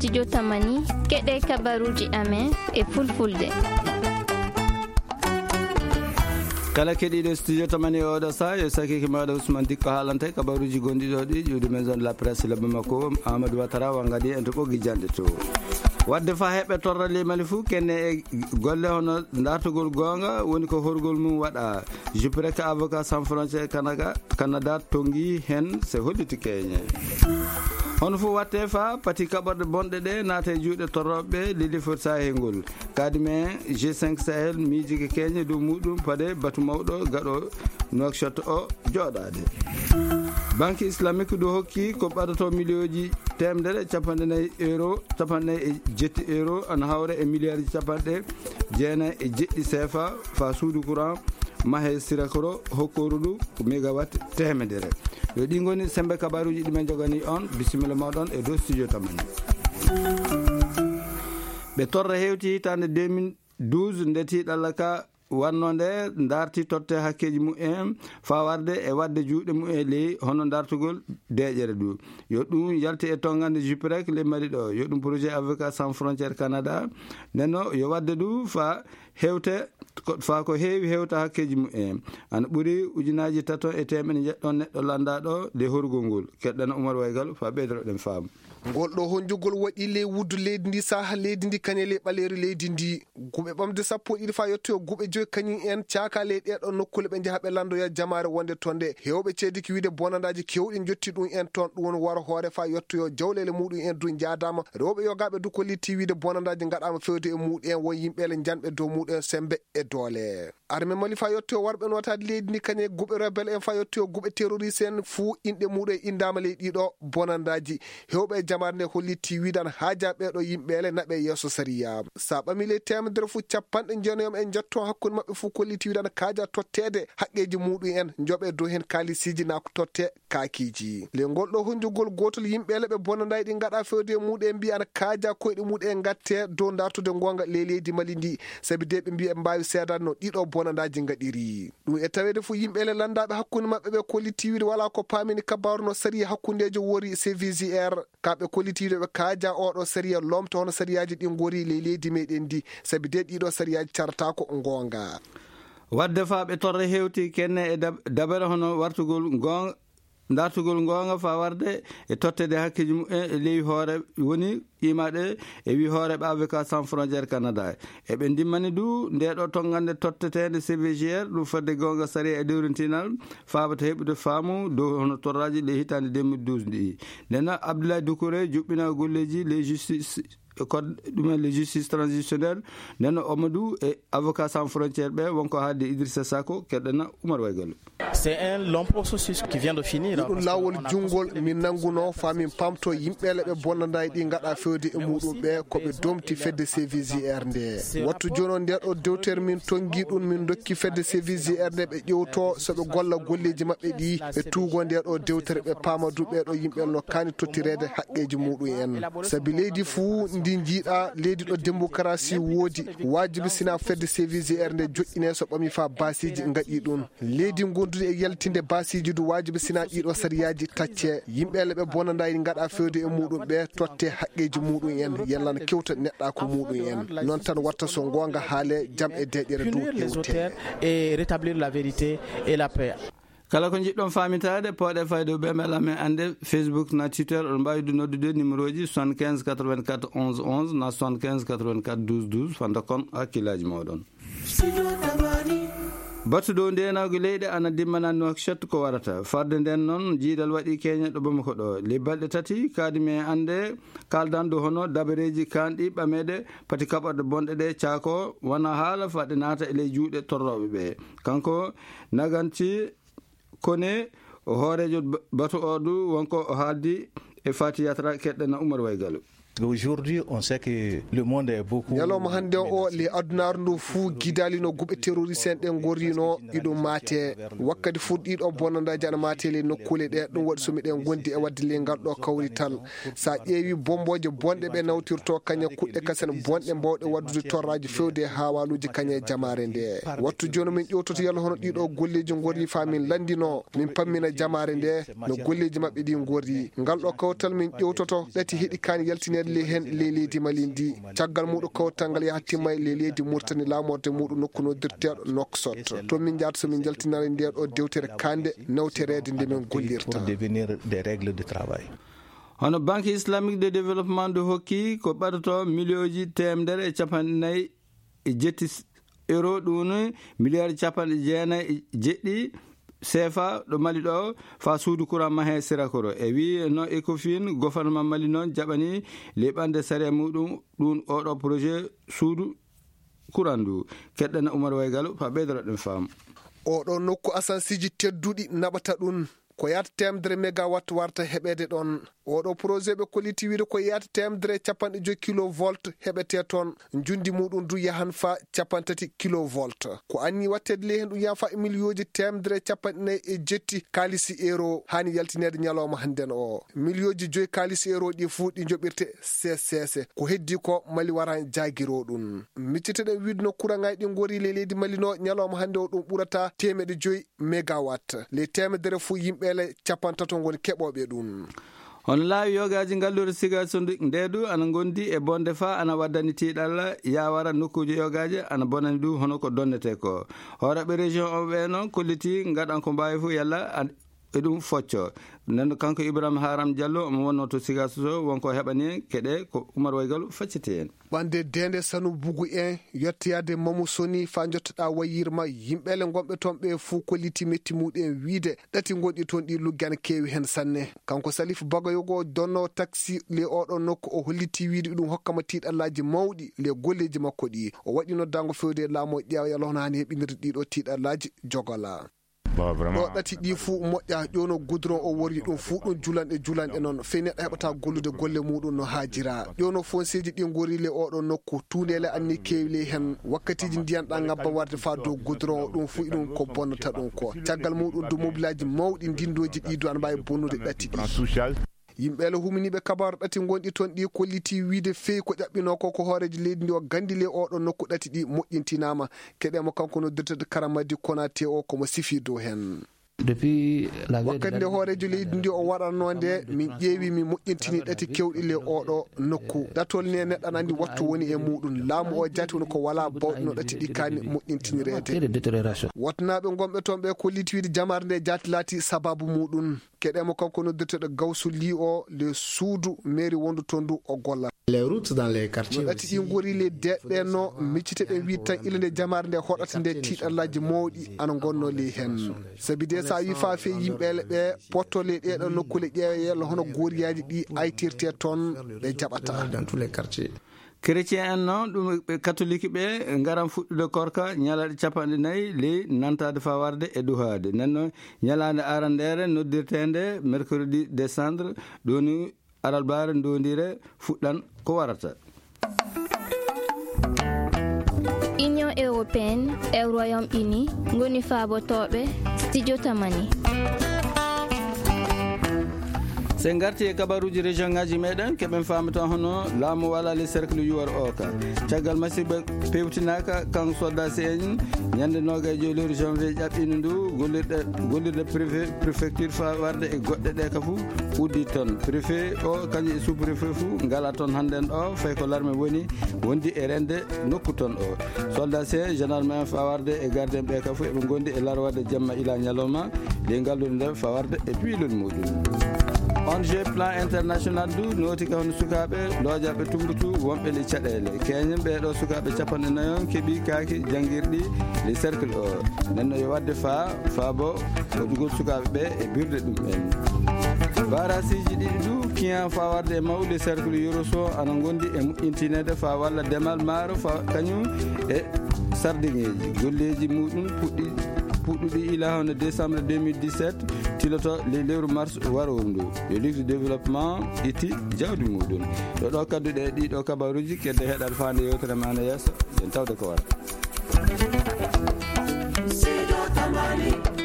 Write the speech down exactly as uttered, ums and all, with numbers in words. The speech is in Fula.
studio Tamani keɗe kabaruji amen e fulfulde. kala keɗiɗo studio Tamani oɗo sa yo sakiki maɗa Ousmane Dikko haalanta kabaruji gonɗiɗo ɗi ƴiwde maison de la presse lebbe makko Amadou Ouattara wangadi en to ɓoggi jande to wadde fa heɓe torra limali fou kenne e golle hono dartugol gonga woni ko horgol mum waɗa juprek avocat sans frontiére Canada Canada tongi hen se holliti keñe hono fo watte fa pati kaɓorɗe bonɗe ɗe naata e juuɗe torroɓeɓe lilifot sahengol kadime G cinq Sahel miijiki keñe dow muɗum paade batu mawɗo gaɗo Nouakchott o jooɗade banque islamique do hokki ko ɓaɗato million ji temedere capanɗe nayyi euro capanɗe e jetti euro ana hawre e milliard ji capanɗe jeenayi e jeɗɗi C F A fa suudu courant mahe sirakoro hokkoru ɗum mégawatt temedere yo ɗi goni sembe kabaruji ɗimen jogani on bisimilla moɗon e dow studio Tamani. ɓe torra hewti hitande deux mille douze nde tiɗalla ka wannode darti totte hakkeji mumen fa warde e wadde juuɗe mumen ley hono dartugol deƴere ɗum yo ɗum yalti e tongande juprek le mari ɗo yo ɗum projet avocat sans frontiére Canada nenno yo wadde ɗum fa hewte fa ko heewi hewta hakkeji mumen ana ɓuuri ujunaji tato e temen jeɗɗon neɗɗo landaɗo de horgol ngol keɗɗana Oumar Waygal fa ɓeydoroɗen faamu ngol ɗo honjugol waɗi ley wuddu leydi ndi saha leydi ndi kañele ɓaleeri leydi ndi guɓe ɓamde sappo ɗiɗi fa yettoyo guɓe joyi kañum en caaka ley ɗeɗo nokkule ɓe jaaha ɓe landoya jamare wonde tonde hewɓe ceediki wiide bonandaji kewɗi jotti ɗum en toon ɗum woni waro hoore fa yettoyo jawlele muɗum en du jaadama rewɓe yogaɓe du ko litti wiide bonandaji gaɗama fewde e muɗum en won yimɓele janɓe dow muɗum sembe e doole arme mali fa yettoyo warɓe notade leydi ndi kañe guɓe rebel en fa yettoyo guɓe terroriste en fuu inɗe muɗum e indama ley ɗiɗo bonandaji hewɓe jamare nde hollitti wiidan haaja ɓeɗo yimɓele naɓe yeeso sariya sa ɓamile temedere fuu capanɗe jeenayom en jetto hakkude mabɓe fuu kollitti wiidan kaaja tottede haqqeji muɗum en joɓe dow hen kalisiji na ko totte kakiji le ngol ɗo honjugol gotol yimɓele ɓe bonandayi ɗi gaɗa fewde e muɗum en mbi ana kaaja koyɗe muɗum en gatte dow dartude gonga le leydi Mali ndi saabi de ɓe mbi e mbawi seedade no ɗiɗo bonandaji gaɗiri ɗum e tawede fuu yimɓele landaɓe hakkude mabɓe ɓe kollitti wiide wala ko pamini kabaru no sariya hakkudejo wori C V G R kaɓe kollitiɗo ɓe kaaja oɗo sariya lomto hono sariyaji ɗi gori ley leydi meɗen ndi saabi de ɗiɗo sariyaji carata ko gonga wadde fa ɓe torre hewti kenne e dabere hono wartugol gonga dartugol gonga fa warde e tottede hakkeji mumen e ley hoore woni imaɗe e wi hooreɓe avocat sans frontiére Canada eɓe dimmani du ndeɗo tongande tottetede C V G R ɗum fodde gonga sari e dewrintinal fabata heɓude faamu dow hono torraji le hitande deux mille douze ɗi ndena Abdoulaye Doucouré juɓɓina golleji les justice code ɗumen le justice transitionnel neno Amadou e avocat sans frontiére ɓe wonko haalde Idrissa Sako keɗɗana Oumar Waygal. C'est un long processus qui vient de finir. ɗum lawol jungol min nanguno famin pamto yimɓele ɓe bonnandayi ɗi gaɗa fewde e muɗum ɓe koɓe domti fedde C V G R nde wattu joni nde ɗo dewtere min tongi ɗum min dokki fedde C V G R nde ɓe ƴewto soɓe golla golleji mabɓe ɗi ɓe tuugo nde ɗo dewtere ɓe pama du ɓeɗo yimɓe no kani tottirede haqqeji muɗum en saabi leydi fuu ndi jiiɗa leydi ɗo démocratie woodi wajibi sina fedde C V G R nde joƴƴine so ɓami fa basiji gaɗi ɗum leydi gondude e yaltinde basiji du wajibi sina ɗiɗo sariyaji tacce yimɓele ɓe bonandayi gaɗa fewde e muɗum ɓe totte haqqeji muɗum en yallana kewta neɗɗa ko muɗum en noon tan watta so gonga haale jaam e deƴƴere dow hewte et rétablir la vérité et la paix. kala ko jiɗɗon famitade pooɗe fayde ɓe beela men ande Facebook na Twitter on mbawi du noddude numéro ji soixante-quinze quatre-vingt-quatre onze onze na soixante-quinze quatre-vingt-quatre douze douze fanda kon hakkillaji moɗon battuɗo ndenago leyɗe ana dimmana Nouakchott ko warata farde nden noon jiidal waɗi keñe ɗo bamako ɗo le balɗe tati kadimi ande kaldanɗo hono dabareji kanɗi ɓamede pati kaɓorɗe bonɗe ɗe caako wona haala faɗe naata e ley juuɗe torroɓe ɓe kanko naganti kone hoorejo batu o du wonko o haaldi e Fati Yatra keɗɗana Oumar Waygal. Aujourd'hui, on sait que le monde est beaucoup. Yaloma hande o le adunaru ndu fuu gidali no guɓe terroriste en ɗen gorino iɗo mate wakkati fuɗɗiɗo bonandaji ana mate le nokkule ɗe ɗum waɗi somiɗen gondi e wadde le ngal ɗo kawrital sa ƴeewi bomboje bonɗe ɓe nawtirto kañe kuɗɗe kasen bonɗe mbawɗe waddude torraji fewde ha waluji kañe jamare nde wattu joni min ƴewtoto yalla hono ɗiɗo golleji gori fa min landino min pammina jamare nde no golleji mabɓe ɗi gori ngal ɗo kawtal min ƴewtoto ɗati heeɗi kani yaltine yaltinede le hen le leydi Mali ndi caggal muɗum kawtangal yaha timma e le leydi Mauritanie lamorde muɗum nokku noddirteɗo Nouakchott to min jaata somin jaltinare nde ɗo dewtere kande nawterede nde min gollirta hono banque islamique de développement de hokki ko ɓaɗoto million temedere e capanɗe nayyi e jetti euro ɗum milliard capanɗe jeenayyi e jeɗɗi C F A ɗo Mali ɗo fa suudu courant mahe Sirakoro e wi no Ecofin gouvernement Mali noon jaɓani leɓande sariya muɗum ɗum oɗo projet suudu courant ndu keɗɗana Oumar Waygalo fa ɓeydora ɗum faamu oɗo nokku asansiji tedduɗi naɓata ɗum ko yata temedere mégawatt warta heɓede ɗon oɗo projet ɓe kolliti wiide ko yata temedere capanɗe joyi kilovolt heɓete toon jundi muɗum du yahan fa capantati kilovolt ko anni wattede le hen ɗum yaha fa e millioji temedere capanɗe nayyi e jetti kalisi euro hani yaltinede ñalawma hannden o millioji joyi kalisi euro ɗi fuu ɗi joɓirte ccc ko heddi ko Mali waran jaguiro ɗum micciteɗen wiide no courant ɗi gori le leydi Mali no ñalawma hande o ɗum ɓurata temeɗe joyi mégawatt le temedere fuu yimɓe ele capantato goni keɓoɓe ɗum hono laawi yogaji ngallure siga sondu ndedu ana gondi e bonde fa ana waddani tiiɗalla yawara nokkuji yogaji ana bonani du hono ko donnete ko horeɓe région o ɓe noon kolliti gaɗan ko mbawi fof yalla e ɗum focco nendo kanko Ibrahima Haram Diallo omo wonno to Sigaso to wonko heɓani keɗe ko Oumar Waygalo faccete hen ɓande dende Sanu Bougou en yettiyade Mamou Soni fa jottoɗa wayirma yimɓele gonɓe toon ɓe fuu kolliti metti muɗum wiide ɗati gonɗi toon ɗi luggana kewi hen sanne kanko Salif Bagayogo donno taxi le oɗo nokku o holliti wiide ɗum hokkama tiiɗallaji mawɗi le golleji makko ɗi o waɗi noddago fewde laamu ƴeewa yalo hono hani heɓinirde ɗiɗo tiiɗallaji jogola ɗo ɗati ɗi fuu moƴƴa ƴono goudron o wori ɗum fuu ɗum julanɗe julanɗe noon fey neɗɗo heɓata gollude golle muɗum no hajira ƴono fonseji ɗi gorile oɗo nokku tundele anni kewle hen wakkatiji ndiyanɗa ngabba warde fa dow goudron o ɗum fuu ɗum ko bonnata ɗum ko caggal muɗum do mobilaji mawɗi ndindoji ɗido an mbawi bonnude ɗati ɗi yimɓele huminiɓe kabaru ɗati gonɗi toon ɗi kolliti wiide feyi ko ƴaɓɓino ko ko hooreji leydi ndi o gandi le oɗo nokku ɗati ɗi moƴƴintinama keɗemo kanko noddirtede Karamadi Konaté o komo sifi dow hen depuis wakkati nde hoorejo leydi ndi o waɗanno nde min ƴeewi min moƴƴintini ɗati kewɗi le oɗo nokku ɗatol ne neɗɗo an andi wattu woni e muɗum laamu o jati woni ko wala bawɗi no ɗati ɗi kani moƴƴintinirede watnaɓe gonɓe toon ɓe kolliti wiide jamare nde jati laati sababu muɗum keɗemo kanko noddirteɗo Gawsu Li o le suudu mairie wondu toon ndu o golla les routes dans les quartiers no ɗati ɗi gori le deɗɗe no micciteɗen wiide tan ila nde jamare nde hoɗata nde tiiɗallaji mawɗi ana gonno li hen sabi de sa wi fa fe yimɓele ɓe pottole ɗeɗo nokkule ƴeeweyelo hono goriyaji ɗi aytirte toon ɓe jaɓata dans tous les quartiers chrétien en noon ɗum ɓe catholique ɓe garan fuɗɗude korka ñalaɗe capanɗe nayyi ley nantade fawarde e duhade nanno ñalade arandere noddirtede mercredi décembre ɗoni aralbare ndodire fuɗɗan ko warata Union européenne e Royaume-Uni ngoni faabotoɓe studio tamani sen garti e kabaruji région ngaji meɗen keɓen famata hono laamu walali cercle yuwar o ka caggal masiɓe pewtinaka kanko soldat en ñande noga e joyi lewru janvier ƴaɓɓino ndu gollirɗe gollirɗe préfet préfecture fa warde e goɗɗe ɗe ka fou uddi toon préfet o kañum e sous préfet fou ngala toon hannden o fay ko l'armé woni wondi e rende nokku toon o soldat en généralement fa warde e gardien ɓe ka fou eɓe gondi e larwade jamma ila ñalawma nde ngallude nde fa warde e piilol muɗum on G plan international du noti ka hono sukaɓe loojaɓe tumbutu wonɓe le caɗele keñen ɓeɗo sukaɓe capanɗe nayon keeɓi kaaki jangguirɗi le cercle o nenno yo wadde fa fa bo ɗugol sukaɓe ɓe e birde ɗum en barasiji ɗiɗi du kiyan fa warde e mawle cercle yoroso ana gondi e moƴƴintinede fa walla demal maaro fa kañum e sardiŋeji golleji muɗum puɗɗi puɗɗuɗi ila hono décembre deux mille dix-sept tiloto le lewru mars waroru ndu yo ligue de développement itti jawdi muɗum ɗo ɗo kadduɗe ɗiɗo kabaruji kedde heɗal fande yewtere mana yesso yen tawde ko watta.